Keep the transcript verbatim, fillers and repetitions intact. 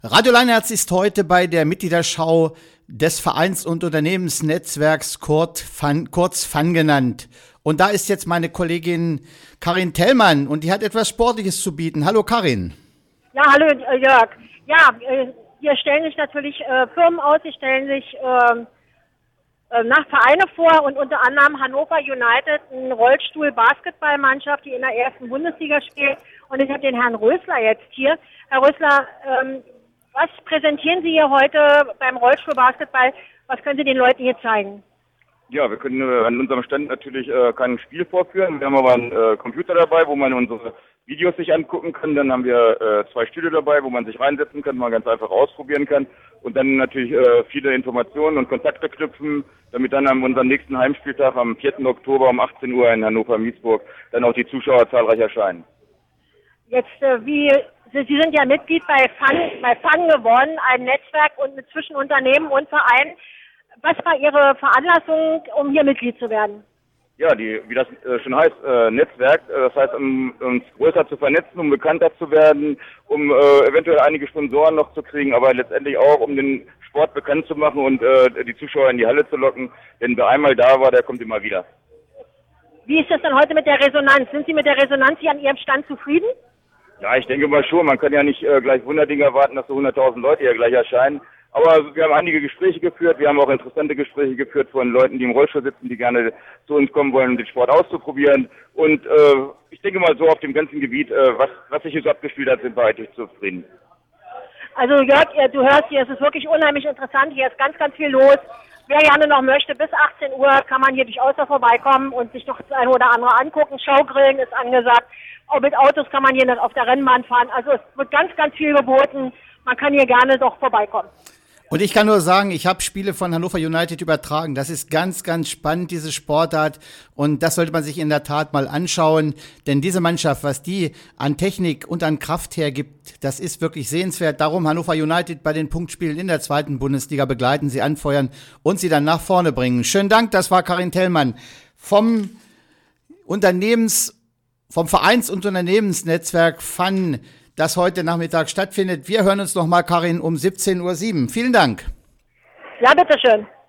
Radio Leinherz ist heute bei der Mitgliederschau des Vereins- und Unternehmensnetzwerks Kurt Van, kurz Van genannt. Und da ist jetzt meine Kollegin Karin Tellmann und die hat etwas Sportliches zu bieten. Hallo Karin. Ja, hallo Jörg. Ja, hier stellen sich natürlich äh, Firmen aus, die stellen sich äh, äh, nach Vereine vor und unter anderem Hannover United, eine Rollstuhl-Basketballmannschaft, die in der ersten Bundesliga spielt. Und ich habe den Herrn Rösler jetzt hier. Herr Rösler, ähm, was präsentieren Sie hier heute beim Rollstuhl-Basketball? Was können Sie den Leuten hier zeigen? Ja, wir können äh, an unserem Stand natürlich äh, kein Spiel vorführen. Wir haben aber einen äh, Computer dabei, wo man unsere Videos sich angucken kann. Dann haben wir äh, zwei Stühle dabei, wo man sich reinsetzen kann, man ganz einfach ausprobieren kann. Und dann natürlich äh, viele Informationen und Kontakte knüpfen, damit dann an unserem nächsten Heimspieltag am vierten Oktober um achtzehn Uhr in Hannover-Miesburg dann auch die Zuschauer zahlreich erscheinen. Jetzt, äh, wie Sie sind ja Mitglied bei Fun, bei Fun geworden, ein Netzwerk und zwischen Unternehmen und Vereinen. Was war Ihre Veranlassung, um hier Mitglied zu werden? Ja, die, wie das äh, schon heißt, äh, Netzwerk, äh, das heißt, um uns größer zu vernetzen, um bekannter zu werden, um äh, eventuell einige Sponsoren noch zu kriegen, aber letztendlich auch, um den Sport bekannt zu machen und äh, die Zuschauer in die Halle zu locken. Denn wer einmal da war, der kommt immer wieder. Wie ist das denn heute mit der Resonanz? Sind Sie mit der Resonanz hier an Ihrem Stand zufrieden? Ja, ich denke mal schon. Man kann ja nicht äh, gleich Wunderdinge erwarten, dass so hunderttausend Leute hier gleich erscheinen. Aber wir haben einige Gespräche geführt. Wir haben auch interessante Gespräche geführt von Leuten, die im Rollstuhl sitzen, die gerne zu uns kommen wollen, um den Sport auszuprobieren. Und äh, ich denke mal so auf dem ganzen Gebiet, äh, was, was sich hier so abgespielt hat, sind wir eigentlich zufrieden. Also Jörg, du hörst hier, es ist wirklich unheimlich interessant. Hier ist ganz, ganz viel los. Wer gerne noch möchte, bis achtzehn Uhr kann man hier durchaus da vorbeikommen und sich noch das eine oder andere angucken. Schaugrillen ist angesagt. Auch mit Autos kann man hier nicht auf der Rennbahn fahren. Also es wird ganz, ganz viel geboten. Man kann hier gerne doch vorbeikommen. Und ich kann nur sagen, ich habe Spiele von Hannover United übertragen. Das ist ganz, ganz spannend, diese Sportart. Und das sollte man sich in der Tat mal anschauen. Denn diese Mannschaft, was die an Technik und an Kraft hergibt, das ist wirklich sehenswert. Darum Hannover United bei den Punktspielen in der zweiten Bundesliga begleiten, sie anfeuern und sie dann nach vorne bringen. Schönen Dank, das war Karin Tellmann vom Unternehmens, vom Vereins- und Unternehmensnetzwerk Fun, das heute Nachmittag stattfindet. Wir hören uns nochmal, Karin, um siebzehn Uhr sieben. Vielen Dank. Ja, bitteschön.